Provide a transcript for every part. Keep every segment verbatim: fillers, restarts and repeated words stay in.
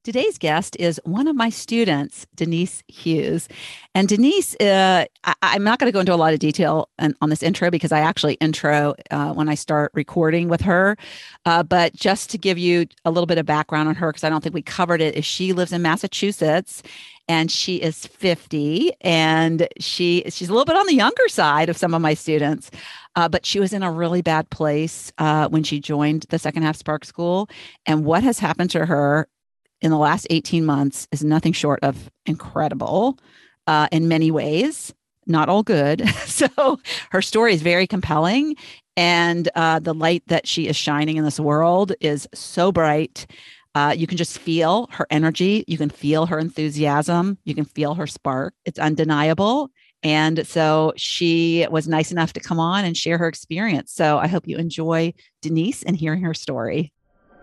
Today's guest is one of my students, Denise Hughes. And Denise, uh, I, I'm not going to go into a lot of detail on, on this intro because I actually intro uh, when I start recording with her. Uh, but just to give you a little bit of background on her, because I don't think we covered it, is she lives in Massachusetts and she is fifty. And she she's a little bit on the younger side of some of my students. Uh, but she was in a really bad place uh, when she joined the Second Half Spark School. And what has happened to her in the last eighteen months is nothing short of incredible uh, in many ways, not all good. So her story is very compelling. And uh, the light that she is shining in this world is so bright. Uh, you can just feel her energy. You can feel her enthusiasm. You can feel her spark. It's undeniable. And so she was nice enough to come on and share her experience. So I hope you enjoy Denise and hearing her story.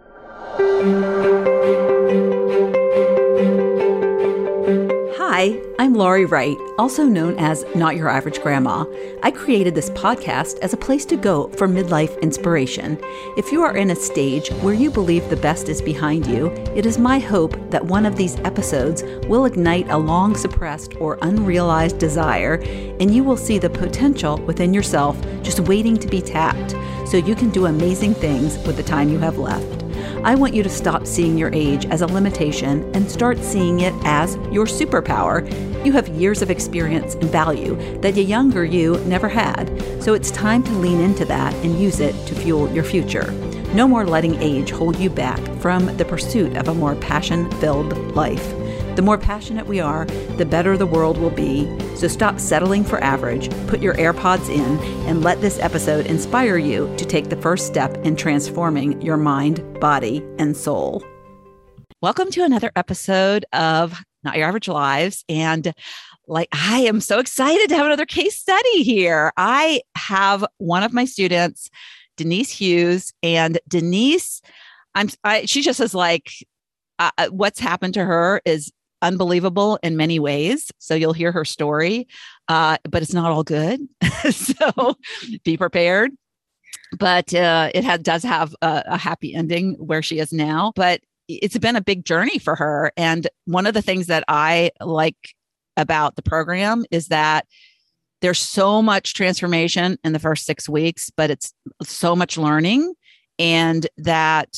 Hi, I'm Laurie Wright, also known as Not Your Average Grandma. I created this podcast as a place to go for midlife inspiration. If you are in a stage where you believe the best is behind you, it is my hope that one of these episodes will ignite a long suppressed or unrealized desire, and you will see the potential within yourself just waiting to be tapped, so you can do amazing things with the time you have left. I want you to stop seeing your age as a limitation and start seeing it as your superpower. You have years of experience and value that the younger you never had, so it's time to lean into that and use it to fuel your future. No more letting age hold you back from the pursuit of a more passion-filled life. The more passionate we are, the better the world will be. So stop settling for average, put your AirPods in, and let this episode inspire you to take the first step in transforming your mind, body, and soul. Welcome to another episode of Not Your Average Lives. And like, I am so excited to have another case study here. I have one of my students, Denise Hughes, and Denise, I'm, I, she just is like, uh, what's happened to her is unbelievable in many ways. So you'll hear her story, uh, but it's not all good. So be prepared. But uh, it had, does have a, a happy ending where she is now. But it's been a big journey for her. And one of the things that I like about the program is that there's so much transformation in the first six weeks, but it's so much learning and that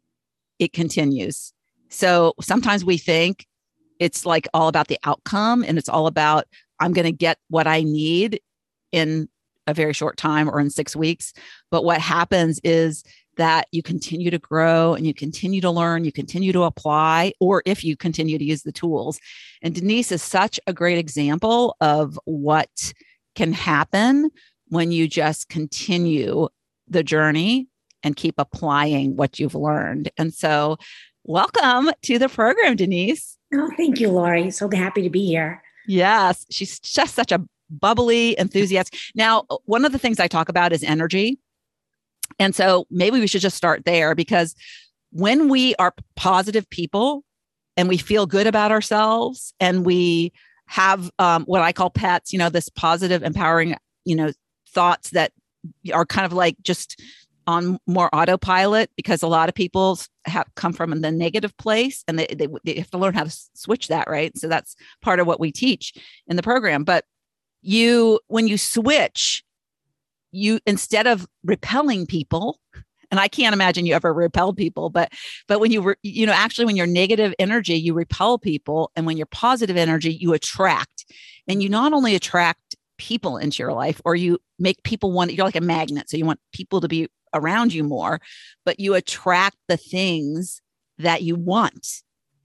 it continues. So sometimes we think it's like all about the outcome and it's all about, I'm going to get what I need in a very short time or in six weeks. But what happens is that you continue to grow and you continue to learn, you continue to apply, or if you continue to use the tools. And Denise is such a great example of what can happen when you just continue the journey and keep applying what you've learned. And so welcome to the program, Denise. Oh, thank you, Laurie. So happy to be here. Yes, she's just such a bubbly enthusiast. Now, one of the things I talk about is energy. And so maybe we should just start there, because when we are positive people and we feel good about ourselves and we have um, what I call pets, you know, this positive, empowering, you know, thoughts that are kind of like just on more autopilot, because a lot of people have come from the negative place and they, they, they have to learn how to switch that, right? So that's part of what we teach in the program. But you, when you switch, you, instead of repelling people, and I can't imagine you ever repelled people, but, but when you, re, you know, actually when you're negative energy, you repel people. And when you're positive energy, you attract, and you not only attract people into your life, or you make people want, you're like a magnet. So you want people to be around you more, but you attract the things that you want.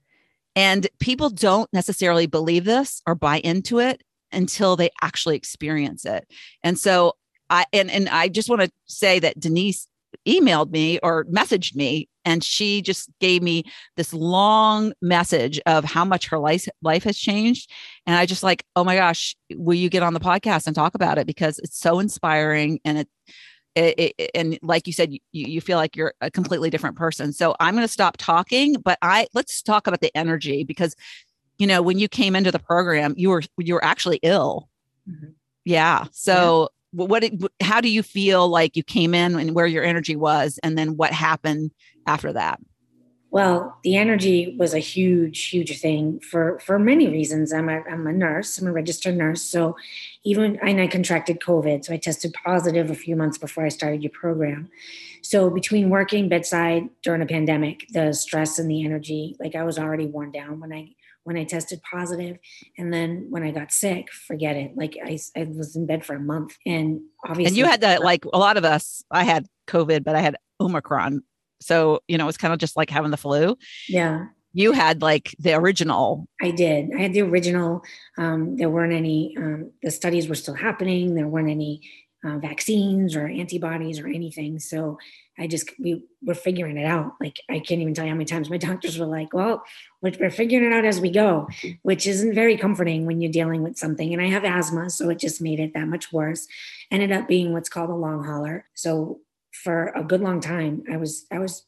And people don't necessarily believe this or buy into it until they actually experience it. And so I, and, and I just want to say that Denise emailed me or messaged me, and she just gave me this long message of how much her life, life has changed. And I just like, oh my gosh, will you get on the podcast and talk about it? Because it's so inspiring. And it, It, it, and like you said, you, you feel like you're a completely different person. So I'm going to stop talking, but I let's talk about the energy, because, you know, when you came into the program, you were, you were actually ill. Mm-hmm. Yeah. So yeah. what, how do you feel like you came in and where your energy was, and then what happened after that? Well, the energy was a huge, huge thing for for many reasons. I'm a I'm a nurse. I'm a registered nurse. So even and I contracted COVID. So I tested positive a few months before I started your program. So between working bedside during a pandemic, the stress and the energy, like I was already worn down when I when I tested positive, and then when I got sick, forget it. Like I I was in bed for a month, and obviously, And you had that, like a lot of us, I had COVID, but I had Omicron. So, you know, it's kind of just like having the flu. yeah. You had like the original. I did. I had the original. Um, there weren't any, um, the studies were still happening. There weren't any uh, vaccines or antibodies or anything. So I just, we were figuring it out. Like, I can't even tell you how many times my doctors were like, well, we're figuring it out as we go, which isn't very comforting when you're dealing with something. And I have asthma, so it just made it that much worse. Ended up being what's called a long hauler. So for a good long time, I was, I was,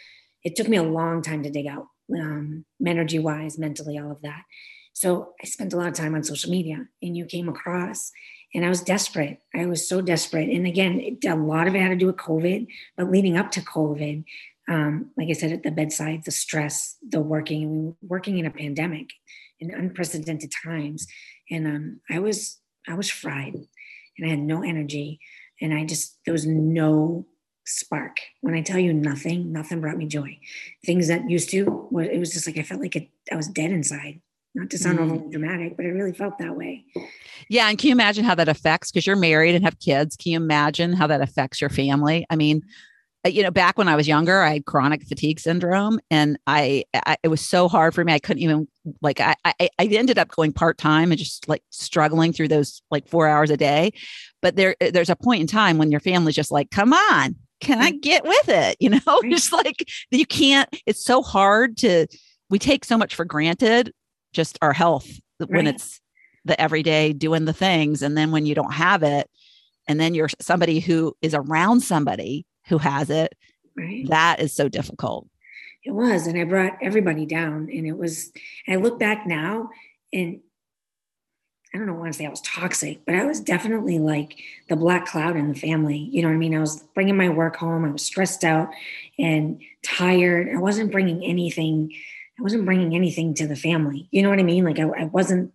it took me a long time to dig out. Um, energy wise, mentally, all of that. So I spent a lot of time on social media, and you came across, and I was desperate. I was so desperate. And again, it, a lot of it had to do with COVID, but leading up to COVID, um, like I said, at the bedside, the stress, the working, we were working in a pandemic in unprecedented times. And um, I was, I was fried, and I had no energy, and I just, there was no spark. When I tell you nothing, nothing brought me joy. Things that used to, it was just like I felt like it, I was dead inside. Not to sound mm. overly dramatic, but it really felt that way. Yeah. And can you imagine how that affects, because you're married and have kids, can you imagine how that affects your family? I mean, you know, back when I was younger, I had chronic fatigue syndrome, and I, I it was so hard for me. I couldn't even like, I, I, I ended up going part-time and just like struggling through those like four hours a day. But there, there's a point in time when your family's just like, come on, can I get with it? You know, right. Just like you can't, it's so hard to, we take so much for granted, just our health right. when it's the everyday doing the things. And then when you don't have it, and then you're somebody who is around somebody who has it, right. That is so difficult. It was. And I brought everybody down, and it was, I look back now, and I don't know, I want to say I was toxic, but I was definitely like the black cloud in the family. You know what I mean? I was bringing my work home. I was stressed out and tired. I wasn't bringing anything. I wasn't bringing anything to the family. You know what I mean? Like I, I wasn't,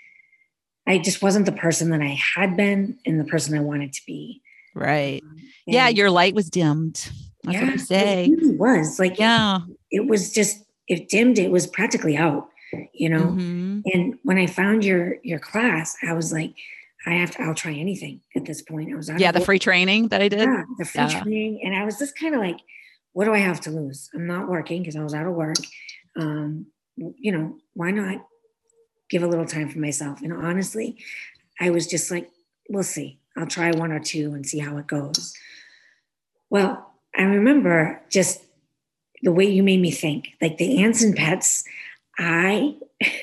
I just wasn't the person that I had been and the person I wanted to be. Right. Um, yeah. Your light was dimmed. That's yeah, what you say. It really was like, yeah, it was just, it dimmed. It was practically out. You know, mm-hmm. And when I found your your class, I was like, I have to, I'll try anything at this point. I was out yeah, of the work. free training that I did. Yeah, the free yeah. training. And I was just kind of like, what do I have to lose? I'm not working because I was out of work. Um, you know, why not give a little time for myself? And honestly, I was just like, we'll see. I'll try one or two and see how it goes. Well, I remember just the way you made me think, like the ants and pets. I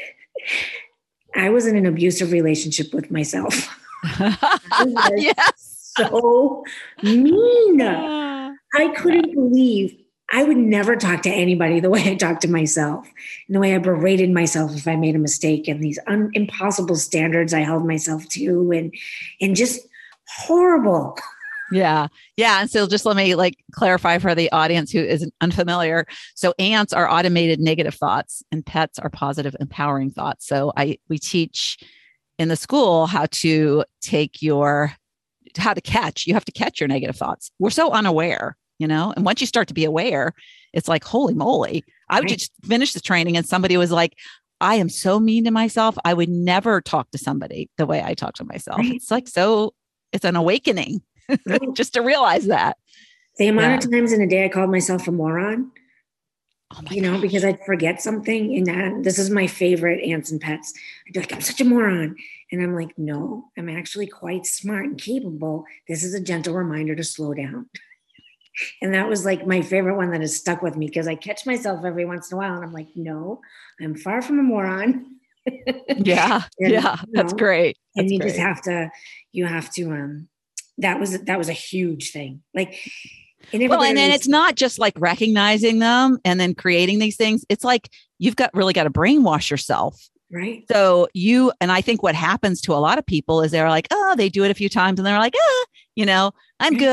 I was in an abusive relationship with myself. I was yes. so mean. I couldn't believe I would never talk to anybody the way I talked to myself, and the way I berated myself if I made a mistake, and these un- impossible standards I held myself to, and and just horrible. Yeah. Yeah. And so just let me like clarify for the audience who isn't unfamiliar. So ants are automated negative thoughts, and pets are positive, empowering thoughts. So I, we teach in the school how to take your, how to catch, you have to catch your negative thoughts. We're so unaware, you know, and once you start to be aware, it's like, holy moly. I would right. just finish the training, and somebody was like, I am so mean to myself. I would never talk to somebody the way I talk to myself. Right. It's like, so it's an awakening. Just to realize that. The amount yeah. of times in a day I called myself a moron, oh my you know, gosh. because I'd forget something. And that, this is my favorite, ants and pets. I'd be like, I'm such a moron. And I'm like, no, I'm actually quite smart and capable. This is a gentle reminder to slow down. And that was like my favorite one that has stuck with me, because I catch myself every once in a while and I'm like, no, I'm far from a moron. yeah. and, yeah. That's know, great. That's and you great. just have to, you have to, um, that was, that was a huge thing. Like, and well, and then was, it's not just like recognizing them and then creating these things. It's like, you've got really got to brainwash yourself. Right. So you, and I think what happens to a lot of people is they're like, oh, they do it a few times and they're like, ah, you know, I'm good.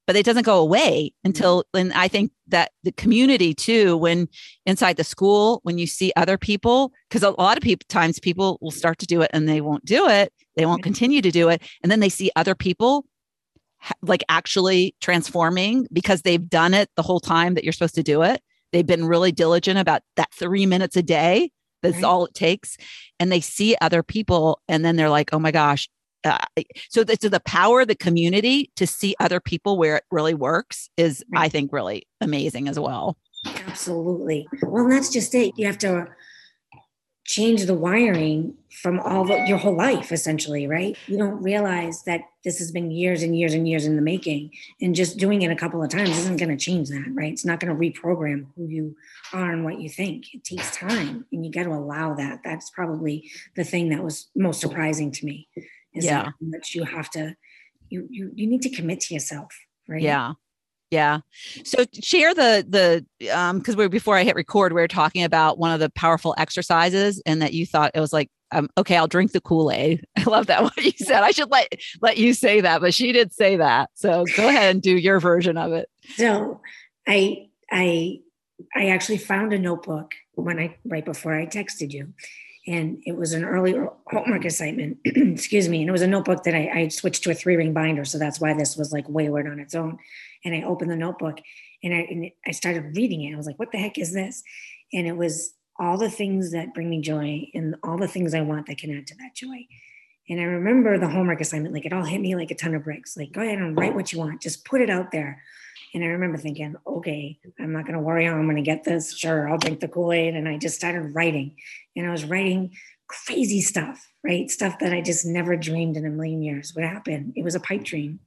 but it doesn't go away until, and I think that the community too, when inside the school, when you see other people, because a lot of people times people will start to do it and they won't do it. They won't continue to do it. And then they see other people like actually transforming because they've done it the whole time that you're supposed to do it. They've been really diligent about that three minutes a day. That's right. All it takes. And they see other people and then they're like, oh my gosh. Uh, so the, so the power of the community to see other people where it really works is, right. I think, really amazing as well. Absolutely. Well, that's just it. You have to change the wiring from all the, your whole life, essentially, right? You don't realize that this has been years and years and years in the making, and just doing it a couple of times isn't going to change that, right? It's not going to reprogram who you are and what you think. It takes time, and you got to allow that. That's probably the thing that was most surprising to me, is yeah. that you have to, you, you, you need to commit to yourself, right? Yeah. Yeah. So share the, the, um, cause we before I hit record, we were talking about one of the powerful exercises and that you thought it was like, um, okay, I'll drink the Kool-Aid. I love that what you said. I should let, let you say that, but she did say that. So go ahead and do your version of it. So I, I, I actually found a notebook when I, right before I texted you, and it was an early homework assignment, excuse me. And it was a notebook that I, I switched to a three ring binder. So that's why this was like wayward on its own. And I opened the notebook and I, and I started reading it. I was like, what the heck is this? And it was all the things that bring me joy and all the things I want that can add to that joy. And I remember the homework assignment, like it all hit me like a ton of bricks. Like, go ahead and write what you want. Just put it out there. And I remember thinking, okay, I'm not going to worry how I'm going to get this. Sure, I'll drink the Kool-Aid. And I just started writing. And I was writing crazy stuff, right? Stuff that I just never dreamed in a million years would happen. It was a pipe dream.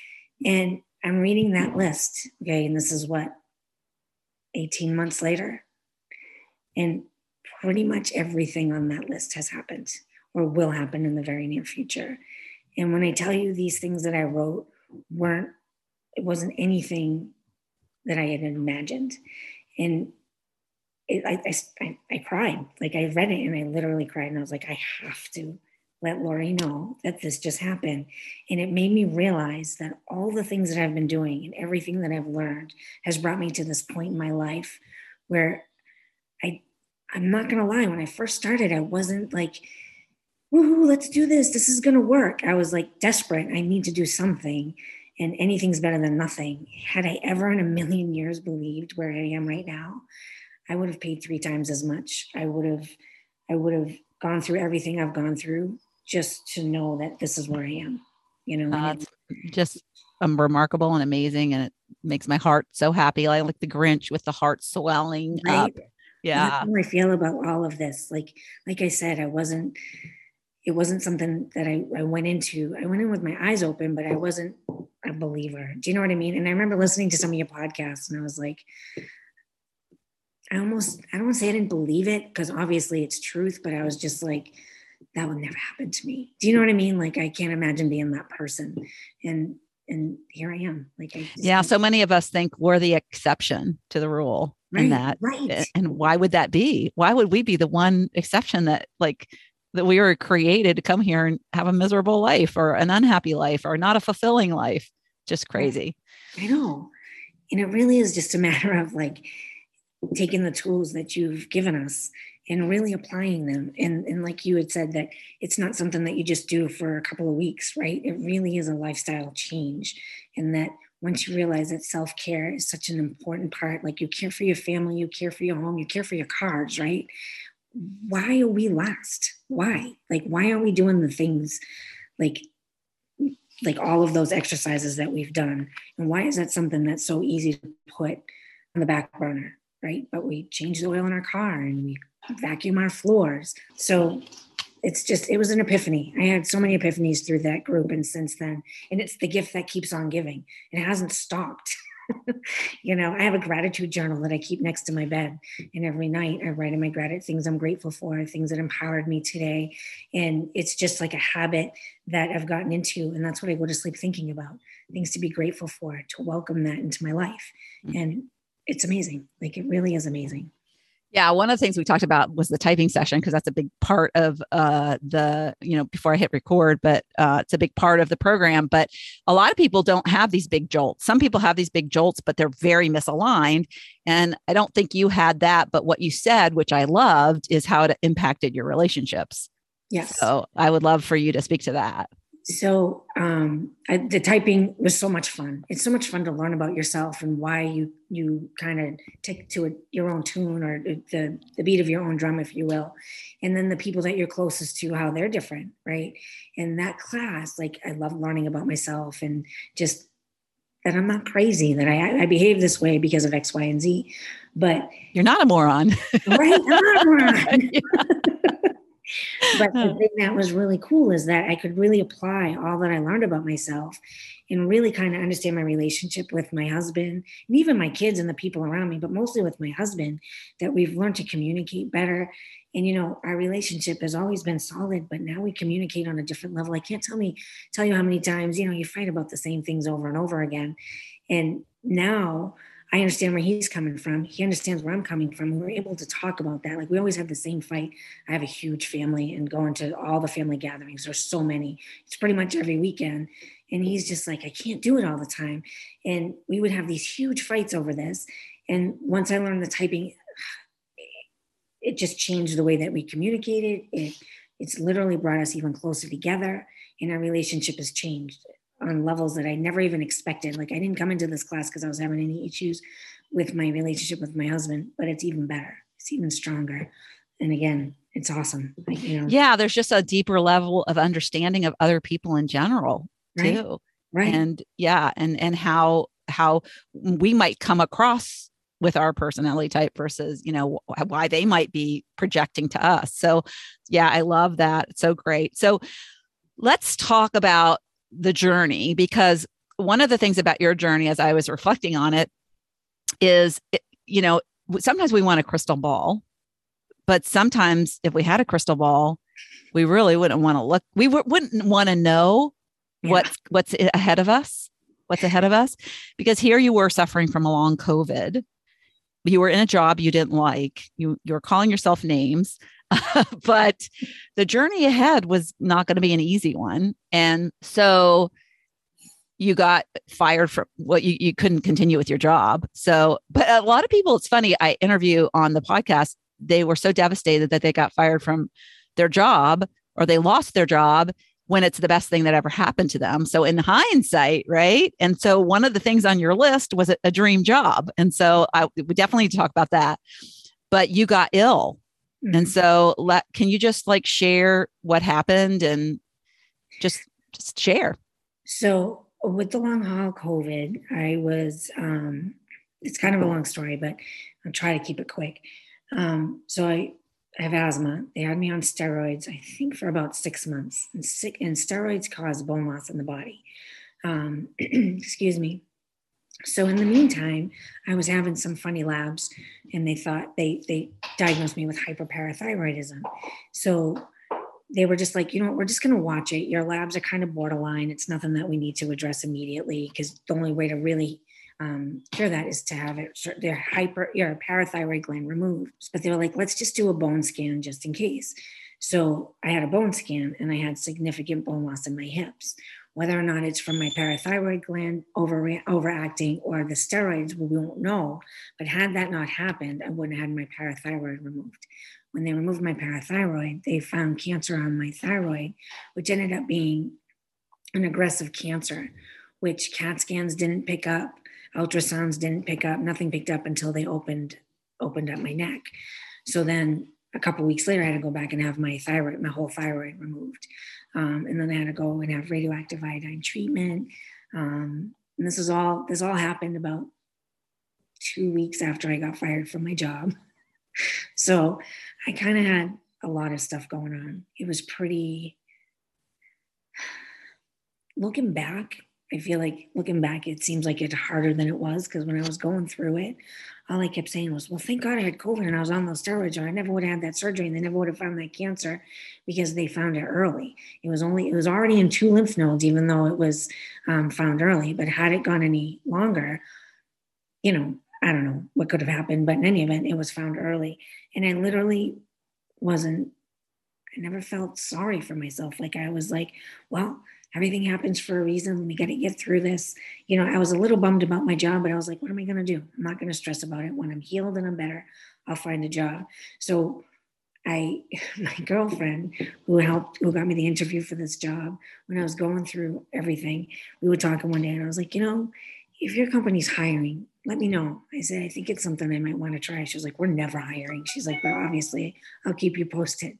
And I'm reading that list, okay? And this is what, eighteen months later? And pretty much everything on that list has happened or will happen in the very near future. And when I tell you these things that I wrote weren't, it wasn't anything that I had imagined. And it, I, I, I cried, like I read it and I literally cried. And I was like, I have to let Lori know that this just happened. And it made me realize that all the things that I've been doing and everything that I've learned has brought me to this point in my life where I, I'm not going to lie. When I first started, I wasn't like, woohoo, let's do this. This is going to work. I was like desperate. I need to do something. And anything's better than nothing. Had I ever in a million years believed where I am right now, I would have paid three times as much. I would have, I would have gone through everything I've gone through just to know that this is where I am, you know. Uh, it's just um, remarkable and amazing. And it makes my heart so happy. I like the Grinch with the heart swelling right? up. Yeah. That's how I feel about all of this. Like, like I said, I wasn't, it wasn't something that I, I went into. I went in with my eyes open, but I wasn't a believer. Do you know what I mean? And I remember listening to some of your podcasts and I was like, I almost, I don't want to say I didn't believe it because obviously it's truth, but I was just like, that would never happen to me. Do you know what I mean? Like, I can't imagine being that person. And, and here I am. Like, I just, yeah. So many of us think we're the exception to the rule. Right, in that. Right. And why would that be? Why would we be the one exception that like, that we were created to come here and have a miserable life or an unhappy life or not a fulfilling life? Just crazy. I know. And it really is just a matter of like taking the tools that you've given us and really applying them. And, and like you had said, that it's not something that you just do for a couple of weeks, right? It really is a lifestyle change. And that once you realize that self-care is such an important part, like you care for your family, you care for your home, you care for your cars, right? Why are we last? Why? Like, why aren't we doing the things like, like all of those exercises that we've done? And why is that something that's so easy to put on the back burner, right? But we change the oil in our car and we vacuum our floors. So it's just, it was an epiphany. I had so many epiphanies through that group. And since then, and it's the gift that keeps on giving. It hasn't stopped. You know, I have a gratitude journal that I keep next to my bed. And every night I write in my gratitude, things I'm grateful for, things that empowered me today. And it's just like a habit that I've gotten into. And that's what I go to sleep thinking about, things to be grateful for, to welcome that into my life. And it's amazing. Like, it really is amazing. Yeah, one of the things we talked about was the typing session, because that's a big part of uh, the, you know, before I hit record, but uh, it's a big part of the program. But a lot of people don't have these big jolts. Some people have these big jolts, but they're very misaligned. And I don't think you had that. But what you said, which I loved, is how it impacted your relationships. Yes. So I would love for you to speak to that. So um, I, the typing was so much fun. It's so much fun to learn about yourself and why you you kind of take to a, your own tune, or the the beat of your own drum, if you will. And then the people that you're closest to, how they're different, right? And that class, like, I love learning about myself and just that I'm not crazy, that I, I behave this way because of X, Y, and Z. But you're not a moron. Right? I'm not a moron. But the thing that was really cool is that I could really apply all that I learned about myself and really kind of understand my relationship with my husband and even my kids and the people around me, but mostly with my husband, that we've learned to communicate better. And, you know, our relationship has always been solid, but now we communicate on a different level. I can't tell me, tell you how many times, you know, you fight about the same things over and over again. And now I understand where he's coming from. He understands where I'm coming from. And we're able to talk about that. Like, we always have the same fight. I have a huge family and going to all the family gatherings. There's so many. It's pretty much every weekend. And he's just like, I can't do it all the time. And we would have these huge fights over this. And once I learned the typing, it just changed the way that we communicated. It, it's literally brought us even closer together. And our relationship has changed on levels that I never even expected. Like, I didn't come into this class because I was having any issues with my relationship with my husband, but it's even better. It's even stronger. And again, it's awesome. Like, you know, yeah, there's just a deeper level of understanding of other people in general right? too. Right. And yeah, and, and how, how we might come across with our personality type versus, you know, why they might be projecting to us. So yeah, I love that. It's so great. So let's talk about the journey, because one of the things about your journey, as I was reflecting on it, is, you know, sometimes we want a crystal ball, but sometimes if we had a crystal ball, we really wouldn't want to look, we w- wouldn't want to know yeah. what's, what's ahead of us, what's ahead of us, because here you were suffering from a long COVID. You were in a job you didn't like, you, you were calling yourself names. But the journey ahead was not going to be an easy one. And so you got fired from what well, you, you couldn't continue with your job. So, but a lot of people, it's funny, I interview on the podcast, they were so devastated that they got fired from their job or they lost their job when it's the best thing that ever happened to them. So in hindsight, right? And so one of the things on your list was a, a dream job. And so I we definitely need to talk about that. But you got ill. Mm-hmm. And so let, can you just like share what happened and just, just share? So with the long haul COVID, I was, um, it's kind of a long story, but I'll try to keep it quick. Um, so I, I have asthma. They had me on steroids, I think for about six months and sick and steroids cause bone loss in the body. Um, excuse me. So in the meantime, I was having some funny labs and they thought they, they diagnosed me with hyperparathyroidism. So they were just like, you know what, we're just going to watch it. Your labs are kind of borderline. It's nothing that we need to address immediately, because the only way to really um, cure that is to have it, their hyper, your parathyroid gland removed. But they were like, let's just do a bone scan just in case. So I had a bone scan and I had significant bone loss in my hips. Whether or not it's from my parathyroid gland over, overacting or the steroids, we won't know. But had that not happened, I wouldn't have had my parathyroid removed. When they removed my parathyroid, they found cancer on my thyroid, which ended up being an aggressive cancer, which CAT scans didn't pick up, ultrasounds didn't pick up, nothing picked up until they opened opened up my neck. So then a couple of weeks later, I had to go back and have my thyroid, my whole thyroid removed. Um, and then I had to go and have radioactive iodine treatment. Um, and this is all, this all happened about two weeks after I got fired from my job. So I kind of had a lot of stuff going on. It was pretty, looking back, I feel like looking back, it seems like it's harder than it was, because when I was going through it, all I kept saying was, well, thank God I had COVID and I was on those steroids, or I never would have had that surgery and they never would have found that cancer, because they found it early. It was only, it was already in two lymph nodes, even though it was um, found early. But had it gone any longer, you know, I don't know what could have happened, but in any event, it was found early. And I literally wasn't, I never felt sorry for myself. Like I was like, well, everything happens for a reason. We got to get through this. You know, I was a little bummed about my job, but I was like, what am I going to do? I'm not going to stress about it. When I'm healed and I'm better, I'll find a job. So I, my girlfriend who helped, who got me the interview for this job, when I was going through everything, we were talking one day and I was like, you know, if your company's hiring, let me know. I said, I think it's something I might want to try. She was like, we're never hiring. She's like, but obviously I'll keep you posted.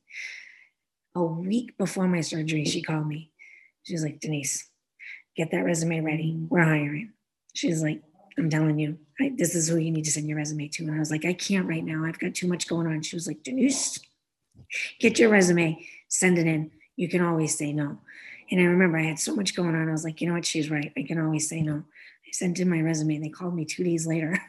A week before my surgery, she called me. She was like, Denise, get that resume ready. We're hiring. She's like, I'm telling you, I, this is who you need to send your resume to. And I was like, I can't right now. I've got too much going on. She was like, Denise, get your resume, send it in. You can always say no. And I remember I had so much going on. I was like, you know what? She's right. I can always say no. I sent in my resume. They called me two days later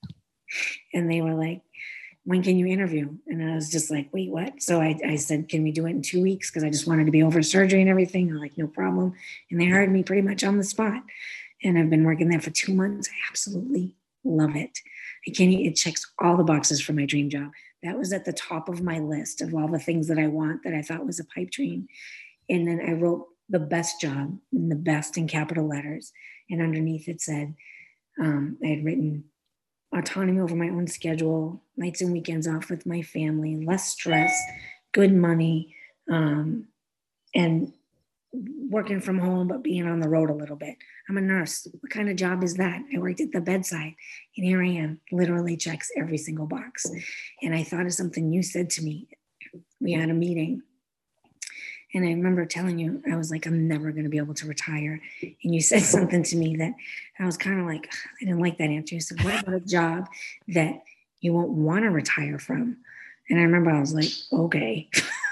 and they were like, when can you interview? And I was just like, wait, what? So I, I said, can we do it in two weeks? Because I just wanted to be over surgery and everything. They're like, no problem. And they hired me pretty much on the spot. And I've been working there for two months. I absolutely love it. I can't, it checks all the boxes for my dream job. That was at the top of my list of all the things that I want that I thought was a pipe dream. And then I wrote the best job, and the best in capital letters. And underneath it said, um, I had written autonomy over my own schedule, nights and weekends off with my family, less stress, good money, um, and working from home, but being on the road a little bit. I'm a nurse. What kind of job is that? I worked at the bedside, and here I am, literally checks every single box. And I thought of something you said to me. We had a meeting, and I remember telling you, I was like, I'm never going to be able to retire. And you said something to me that I was kind of like, I didn't like that answer. You said, what about a job that you won't want to retire from? And I remember I was like, okay.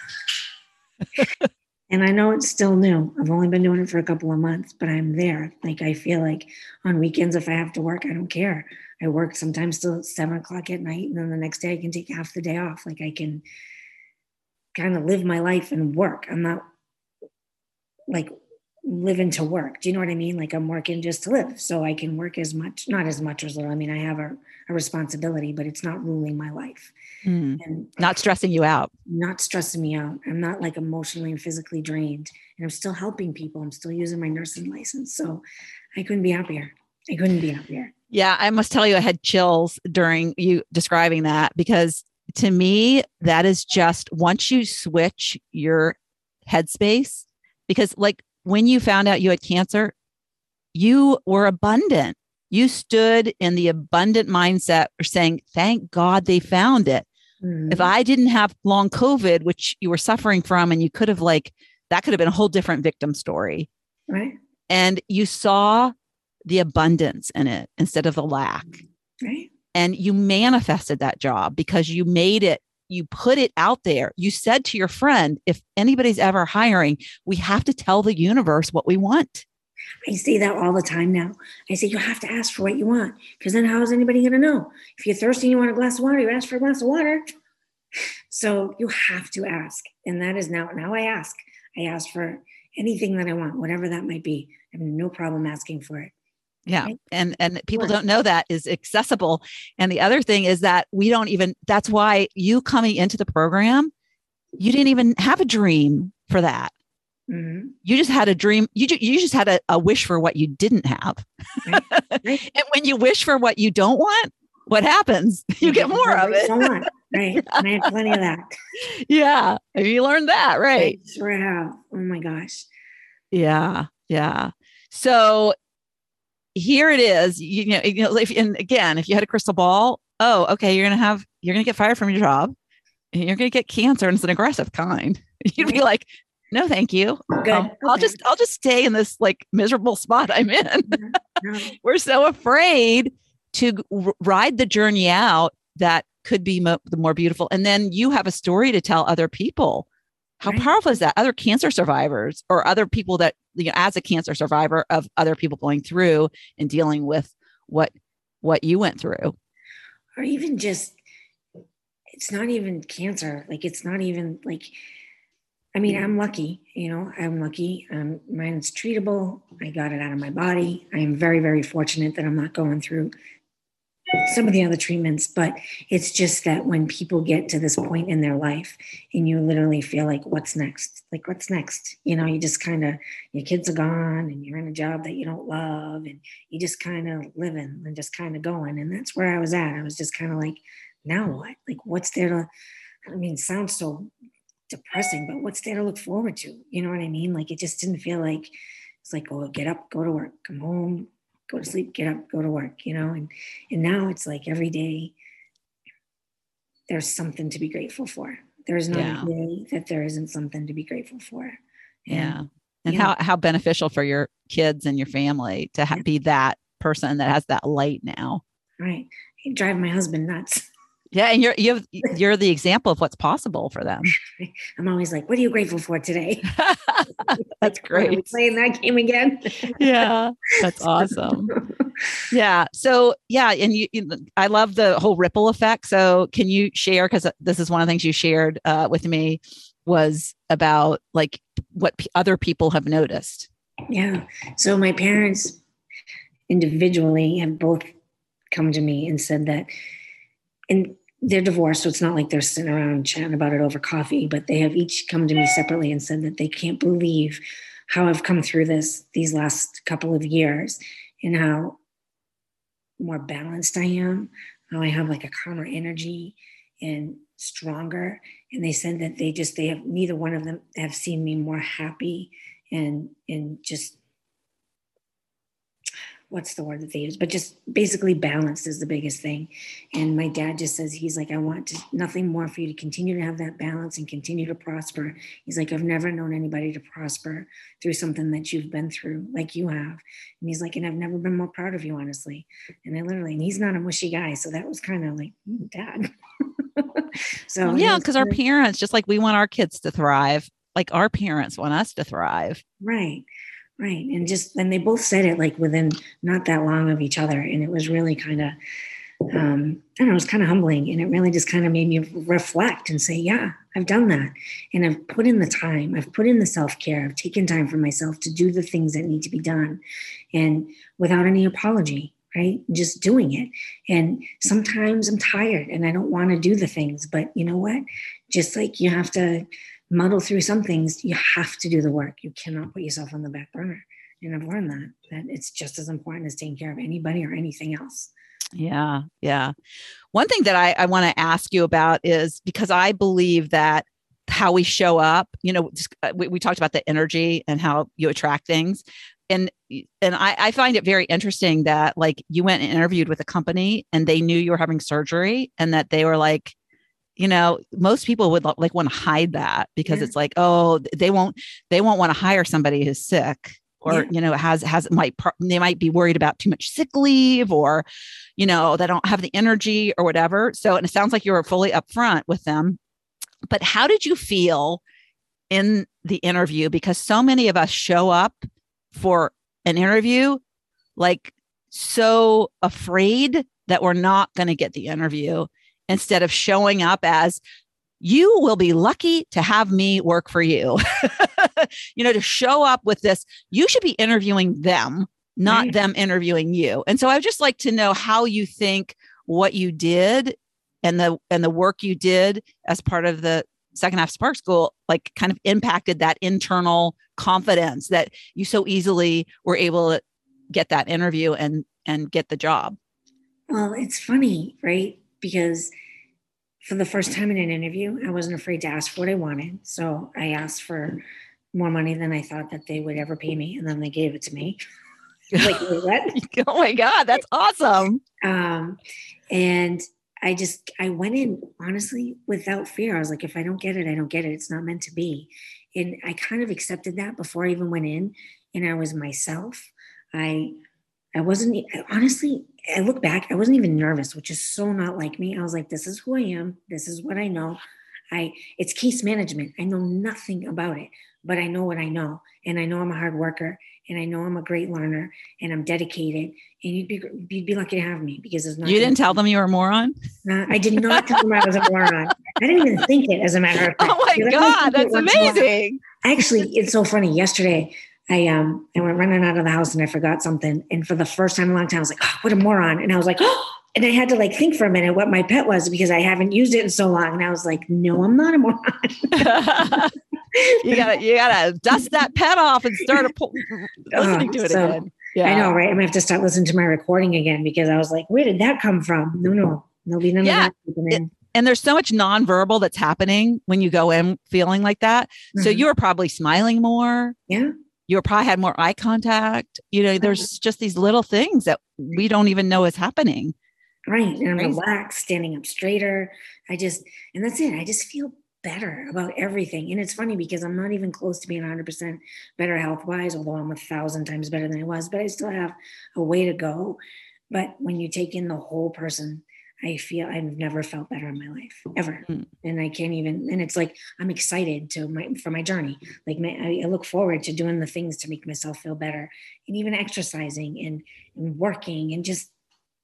And I know it's still new. I've only been doing it for a couple of months, but I'm there. Like, I feel like on weekends, if I have to work, I don't care. I work sometimes till seven o'clock at night. And then the next day I can take half the day off. Like, I can kind of live my life and work. I'm not like living to work. Do you know what I mean? Like, I'm working just to live. So I can work as much, not as much as little. I mean, I have a, a responsibility, but it's not ruling my life. Mm. And not stressing you out. Not stressing me out. I'm not like emotionally and physically drained. And I'm still helping people. I'm still using my nursing license. So I couldn't be happier. I couldn't be happier. Yeah, I must tell you, I had chills during you describing that, because to me, that is just once you switch your headspace, because like when you found out you had cancer, you were abundant. You stood in the abundant mindset saying, thank God they found it. Mm-hmm. If I didn't have long COVID, which you were suffering from, and you could have like, that could have been a whole different victim story. Right. And you saw the abundance in it instead of the lack. Right. And you manifested that job because you made it, you put it out there. You said to your friend, if anybody's ever hiring, we have to tell the universe what we want. I say that all the time now. I say, you have to ask for what you want, because then how is anybody going to know? If you're thirsty and you want a glass of water, you ask for a glass of water. So you have to ask. And that is now, now I ask. I ask for anything that I want, whatever that might be. I have no problem asking for it. Yeah. And, and people don't know that is accessible. And the other thing is that we don't even, that's why you coming into the program, you didn't even have a dream for that. Mm-hmm. You just had a dream. You, ju- you just had a, a wish for what you didn't have. Right. Right. And when you wish for what you don't want, what happens? You, you get more of it. Don't want, right. Yeah. And I had plenty of that. Yeah. You learned that, right? I sure have. Oh my gosh. Yeah. Yeah. So here it is. You know, you know if, and again, if you had a crystal ball, oh, okay, you're going to have, you're going to get fired from your job and you're going to get cancer, and it's an aggressive kind. You'd be like, no, thank you. Good. Um, okay. I'll just, I'll just stay in this like miserable spot I'm in. No. We're so afraid to r- ride the journey out that could be mo- the more beautiful. And then you have a story to tell other people. How right. powerful is that? Other cancer survivors or other people that, you know, as a cancer survivor of other people going through and dealing with what, what you went through. Or even just, it's not even cancer. Like, it's not even like, I mean, I'm lucky, you know, I'm lucky. Um, mine's treatable. I got it out of my body. I am very, very fortunate that I'm not going through some of the other treatments, but it's just that when people get to this point in their life and you literally feel like, what's next? Like, what's next? You know, you just kind of, your kids are gone and you're in a job that you don't love and you just kind of living and just kind of going. And that's where I was at. I was just kind of like, now what? Like, what's there to, I mean, it sounds so depressing, but what's there to look forward to? You know what I mean? Like, it just didn't feel like, it's like, oh, get up, go to work, come home, go to sleep, get up, go to work, you know? And, and now it's like every day there's something to be grateful for. There's not Yeah. a day that there isn't something to be grateful for. And, Yeah. And yeah. how, how beneficial for your kids and your family to ha- Yeah. be that person that has that light now. Right. I drive my husband nuts. Yeah. And you're, you have, you're the example of what's possible for them. I'm always like, what are you grateful for today? That's Like, are we great. playing that game again? Yeah. That's awesome. Yeah. So yeah. And you, you, I love the whole ripple effect. So can you share, because this is one of the things you shared uh, with me was about like what p- other people have noticed. Yeah. So my parents individually have both come to me and said that, and they're divorced, so it's not like they're sitting around chatting about it over coffee, but they have each come to me separately and said that they can't believe how I've come through this these last couple of years and how more balanced I am, how I have like a calmer energy and stronger. And they said that they just, they have, neither one of them have seen me more happy and, and just, what's the word that they use, but just basically balanced is the biggest thing. And my dad just says, he's like, I want to, nothing more for you to continue to have that balance and continue to prosper. He's like, I've never known anybody to prosper through something that you've been through like you have. And he's like, and I've never been more proud of you, honestly. And I literally, and he's not a mushy guy. So that was kind of like, mm, Dad. So Yeah. Because our parents, just like we want our kids to thrive, like our parents want us to thrive. Right. Right. And just, and they both said it like within not that long of each other. And it was really kind of, um, I don't know, it was kind of humbling. And it really just kind of made me reflect and say, yeah, I've done that. And I've put in the time, I've put in the self-care, I've taken time for myself to do the things that need to be done and without any apology, right? Just doing it. And sometimes I'm tired and I don't want to do the things, but you know what? Just like you have to muddle through some things, you have to do the work. You cannot put yourself on the back burner. And I've learned that, that it's just as important as taking care of anybody or anything else. Yeah. Yeah. One thing that I, I want to ask you about is because I believe that how we show up, you know, just, uh, we, we talked about the energy and how you attract things. And, and I, I find it very interesting that like you went and interviewed with a company and they knew you were having surgery and that they were like, you know, most people would like want to hide that because yeah. it's like, oh, they won't, they won't want to hire somebody who's sick or, yeah. you know, has, has, might, they might be worried about too much sick leave or, you know, they don't have the energy or whatever. So, and it sounds like you were fully upfront with them, but how did you feel in the interview? Because so many of us show up for an interview, like so afraid that we're not going to get the interview, instead of showing up as, you will be lucky to have me work for you. You know, to show up with this, you should be interviewing them, not right. them interviewing you. And so I would just like to know how you think what you did and the and the work you did as part of the second half Spark School, like kind of impacted that internal confidence that you so easily were able to get that interview and and get the job. Well, it's funny, right? Because for the first time in an interview, I wasn't afraid to ask for what I wanted. So I asked for more money than I thought that they would ever pay me. And then they gave it to me. Like, what? Oh my God, that's awesome. Um, and I just, I went in honestly without fear. I was like, if I don't get it, I don't get it. It's not meant to be. And I kind of accepted that before I even went in, and I was myself. I, I wasn't, honestly, I look back, I wasn't even nervous, which is so not like me. I was like, this is who I am. This is what I know. I, it's case management. I know nothing about it, but I know what I know. And I know I'm a hard worker, and I know I'm a great learner, and I'm dedicated, and you'd be, you'd be lucky to have me because it's not. You didn't tell them you were a moron? Uh, I did not tell them I was a moron. I didn't even think it, as a matter of fact. Oh my God, that's amazing. Actually, it's so funny. Yesterday, I um I went running out of the house and I forgot something. And for the first time in a long time, I was like, oh, what a moron. And I was like, oh, and I had to like think for a minute what my pet was because I haven't used it in so long. And I was like, no, I'm not a moron. you gotta you gotta dust that pet off and start a po- listening Oh, to it so, again. Yeah, I know, right? I'm gonna have to start listening to my recording again because I was like, where did that come from? No, no, there'll be none yeah. of that. It, and there's so much nonverbal that's happening when you go in feeling like that. Mm-hmm. So you were probably smiling more. Yeah. You were probably had more eye contact. You know, there's just these little things that we don't even know is happening. Right. And I'm Crazy. Relaxed, standing up straighter. I just, and that's it. I just feel better about everything. And it's funny because I'm not even close to being one hundred percent better health-wise, although I'm a thousand times better than I was, but I still have a way to go. But when you take in the whole person, I feel I've never felt better in my life ever. Mm. And I can't even, and it's like, I'm excited to my, for my journey. Like my, I look forward to doing the things to make myself feel better and even exercising and, and working and just,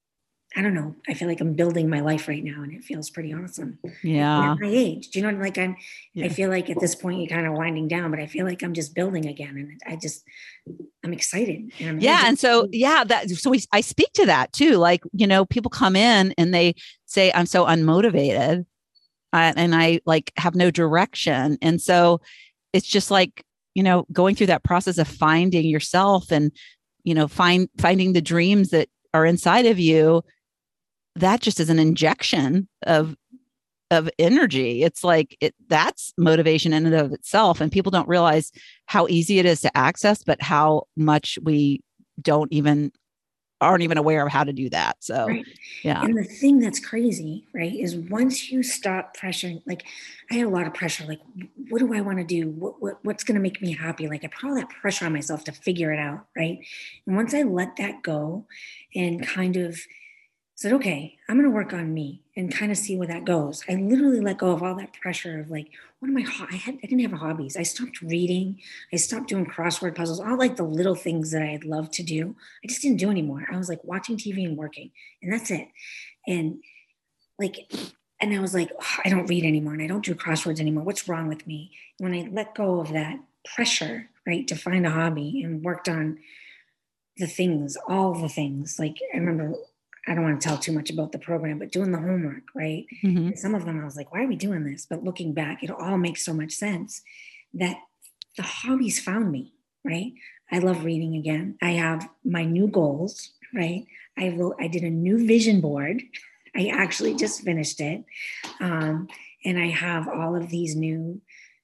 I don't know. I feel like I'm building my life right now and it feels pretty awesome. Yeah. At my age, do you know, like I'm, yeah. I feel like at this point you're kind of winding down, but I feel like I'm just building again. And I just, I'm excited. And I'm yeah. And so, yeah, that, so we, I speak to that too. Like, you know, people come in and they say, I'm so unmotivated uh, and I like have no direction. And so it's just like, you know, going through that process of finding yourself and, you know, find, finding the dreams that are inside of you. That just is an injection of of energy. It's like it that's motivation in and of itself. And people don't realize how easy it is to access, but how much we don't even aren't even aware of how to do that. So right. yeah. And the thing that's crazy, right, is once you stop pressuring, like I had a lot of pressure, like what do I want to do? What, what what's going to make me happy? Like I put all that pressure on myself to figure it out. Right. And once I let that go and kind of said, okay, I'm going to work on me and kind of see where that goes. I literally let go of all that pressure of like, what am I, ho- I had, I didn't have hobbies. I stopped reading. I stopped doing crossword puzzles, all like the little things that I had loved to do. I just didn't do anymore. I was like watching T V and working and that's it. And like, and I was like, oh, I don't read anymore and I don't do crosswords anymore. What's wrong with me? When I let go of that pressure, right, to find a hobby and worked on the things, all the things, like I remember I don't want to tell too much about the program, but doing the homework, right? Mm-hmm. And some of them I was like, why are we doing this? But looking back, it all makes so much sense that the hobbies found me, right? I love reading again. I have my new goals, right? I wrote, I did a new vision board. I actually just finished it. Um, and I have all of these new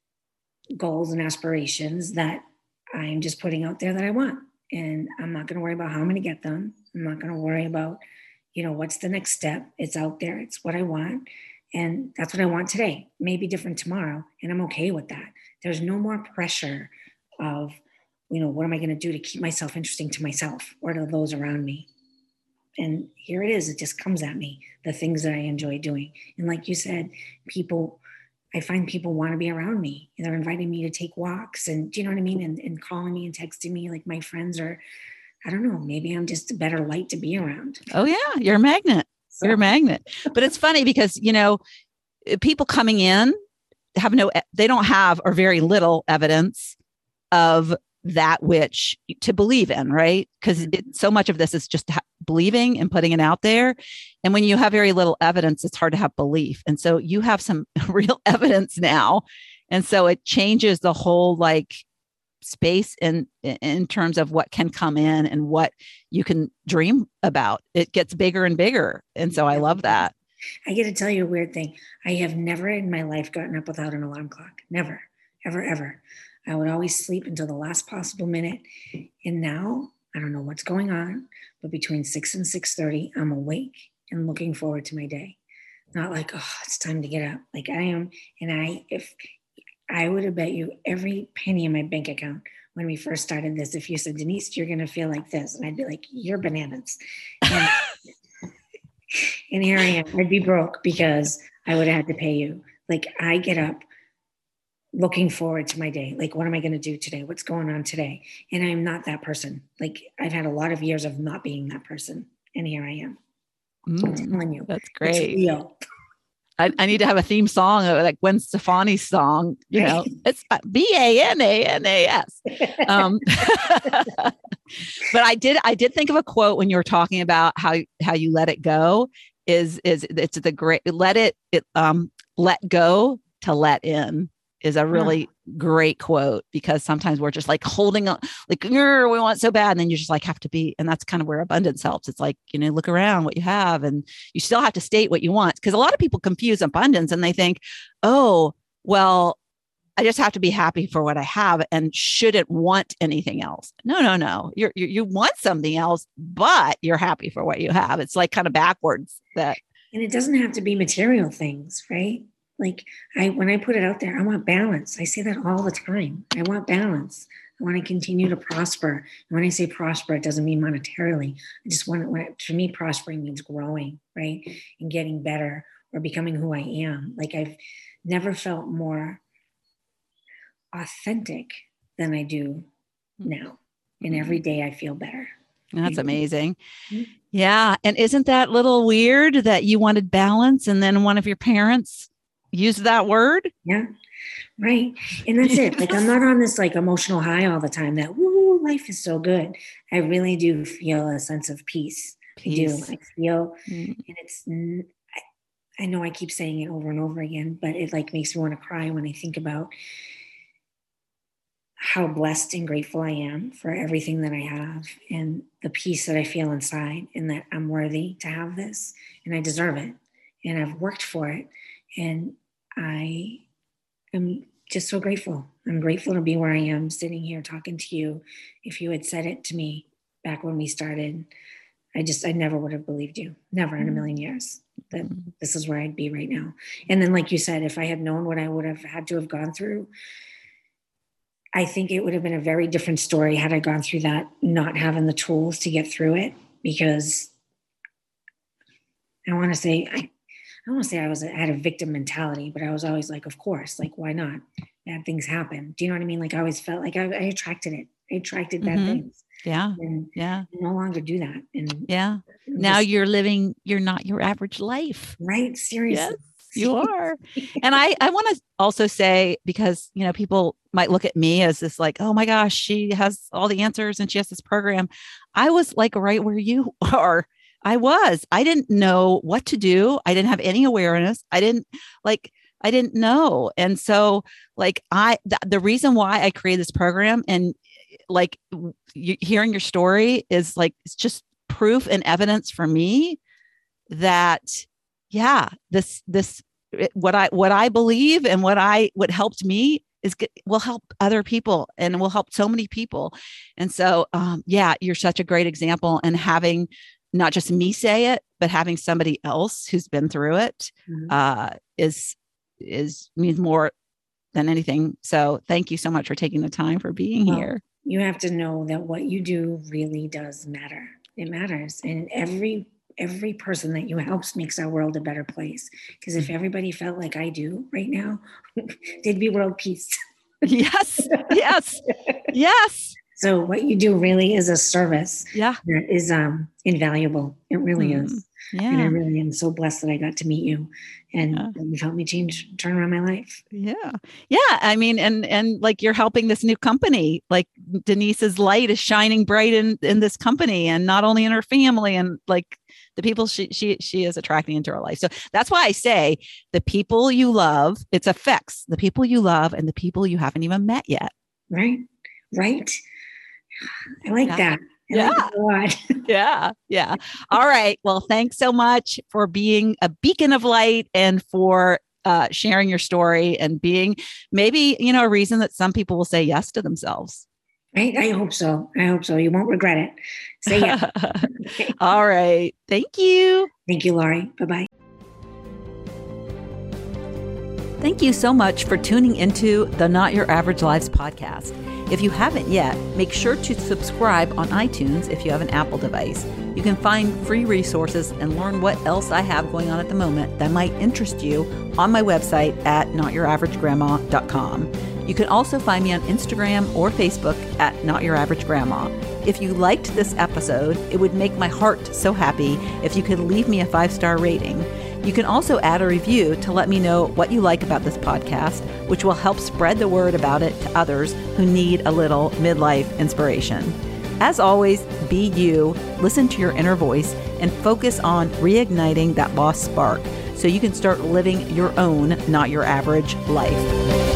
goals and aspirations that I'm just putting out there that I want. And I'm not going to worry about how I'm going to get them. I'm not going to worry about you know, what's the next step? It's out there. It's what I want. And that's what I want today. Maybe different tomorrow. And I'm okay with that. There's no more pressure of, you know, what am I going to do to keep myself interesting to myself or to those around me? And here it is. It just comes at me, the things that I enjoy doing. And like you said, people, I find people want to be around me. They're inviting me to take walks and, do you know what I mean? And, and calling me and texting me, like my friends are, I don't know, maybe I'm just a better light to be around. Oh yeah. You're a magnet. So. You're a magnet. But it's funny because, you know, people coming in have no, they don't have or very little evidence of that which to believe in, right? Because mm-hmm. so much of this is just ha- believing and putting it out there. And when you have very little evidence, it's hard to have belief. And so you have some real evidence now. And so it changes the whole like, space in in terms of what can come in and what you can dream about. It gets bigger and bigger. And so I love that. I get to tell you a weird thing. I have never in my life gotten up without an alarm clock. Never, ever, ever. I would always sleep until the last possible minute. And now I don't know what's going on, but between six and six thirty, I'm awake and looking forward to my day. Not like, oh, it's time to get up. Like I am. And I, if I would have bet you every penny in my bank account when we first started this, if you said, Denise, you're going to feel like this. And I'd be like, you're bananas. And, and here I am. I'd be broke because I would have had to pay you. Like I get up looking forward to my day. Like, what am I going to do today? What's going on today? And I'm not that person. Like I've had a lot of years of not being that person. And here I am. Mm, I'm telling you. That's great. It's real. I, I need to have a theme song, like Gwen Stefani's song, you know, it's B A N A N A S. Um, but I did, I did think of a quote when you were talking about how, how you let it go is, is it's the great, let it, it um, let go to let in is a really yeah. great quote, because sometimes we're just like holding on, like, we want so bad. And then you just like have to be, and that's kind of where abundance helps. It's like, you know, look around what you have, and you still have to state what you want. Cause a lot of people confuse abundance and they think, oh, well, I just have to be happy for what I have and shouldn't want anything else. No, no, no. You're, you you want something else, but you're happy for what you have. It's like kind of backwards that. And it doesn't have to be material things, right? Like I, when I put it out there, I want balance. I say that all the time. I want balance. I want to continue to prosper. And when I say prosper, it doesn't mean monetarily. I just want it, for me, prospering means growing, right? And getting better or becoming who I am. Like I've never felt more authentic than I do now. And every day I feel better. That's amazing. Yeah. And isn't that a little weird that you wanted balance and then one of your parents use that word? Yeah. Right. And that's it. Like, I'm not on this like emotional high all the time that, woo, life is so good. I really do feel a sense of peace. peace. I do. I feel, mm. and it's, I, I know I keep saying it over and over again, but it like makes me want to cry when I think about how blessed and grateful I am for everything that I have and the peace that I feel inside, and that I'm worthy to have this and I deserve it. And I've worked for it. And I am just so grateful. I'm grateful to be where I am sitting here talking to you. If you had said it to me back when we started, I just, I never would have believed you. Never in a million years that this is where I'd be right now. And then, like you said, if I had known what I would have had to have gone through, I think it would have been a very different story had I gone through that, not having the tools to get through it. Because I want to say, I, I don't want to say I was, I had a victim mentality, but I was always like, of course, like, why not? Bad things happen. Do you know what I mean? Like I always felt like I, I attracted it. I attracted bad mm-hmm. things. Yeah. And yeah. I no longer do that. And yeah. Now just, you're living, you're not your average life. Right. Seriously. Yes, you are. And I, I want to also say, because, you know, people might look at me as this like, oh my gosh, she has all the answers and she has this program. I was like right where you are. I was, I didn't know what to do. I didn't have any awareness. I didn't like, I didn't know. And so like I, th- the reason why I created this program and like you, hearing your story is like, it's just proof and evidence for me that, yeah, this, this, what I, what I believe and what I, what helped me is get, will help other people and will help so many people. And so, um, yeah, you're such a great example, and having not just me say it, but having somebody else who's been through it, mm-hmm. uh, is, is means more than anything. So thank you so much for taking the time for being well, here. You have to know that what you do really does matter. It matters. And every, every person that you help makes our world a better place. Because if everybody felt like I do right now, there'd be world peace. Yes. Yes. Yes. So what you do really is a service. Yeah. That is um, invaluable. It really mm. is. Yeah. And I really am so blessed that I got to meet you, and yeah. you've helped me change, turn around my life. Yeah. Yeah. I mean, and, and like you're helping this new company, like Denise's light is shining bright in, in this company, and not only in her family and like the people she, she, she is attracting into her life. So that's why I say the people you love, it affects the people you love and the people you haven't even met yet. Right. Right. I like yeah. that. I yeah. like that a lot. yeah. Yeah. All right. Well, thanks so much for being a beacon of light and for uh, sharing your story and being maybe, you know, a reason that some people will say yes to themselves. Right. I hope so. I hope so. You won't regret it. Say yes. All right. Thank you. Thank you, Laurie. Bye-bye. Thank you so much for tuning into the Not Your Average Lives podcast. If you haven't yet, make sure to subscribe on iTunes if you have an Apple device. You can find free resources and learn what else I have going on at the moment that might interest you on my website at not your average grandma dot com. You can also find me on Instagram or Facebook at Not Your Average Grandma. If you liked this episode, it would make my heart so happy if you could leave me a five-star rating. You can also add a review to let me know what you like about this podcast, which will help spread the word about it to others who need a little midlife inspiration. As always, be you, listen to your inner voice, and focus on reigniting that lost spark so you can start living your own, not your average life.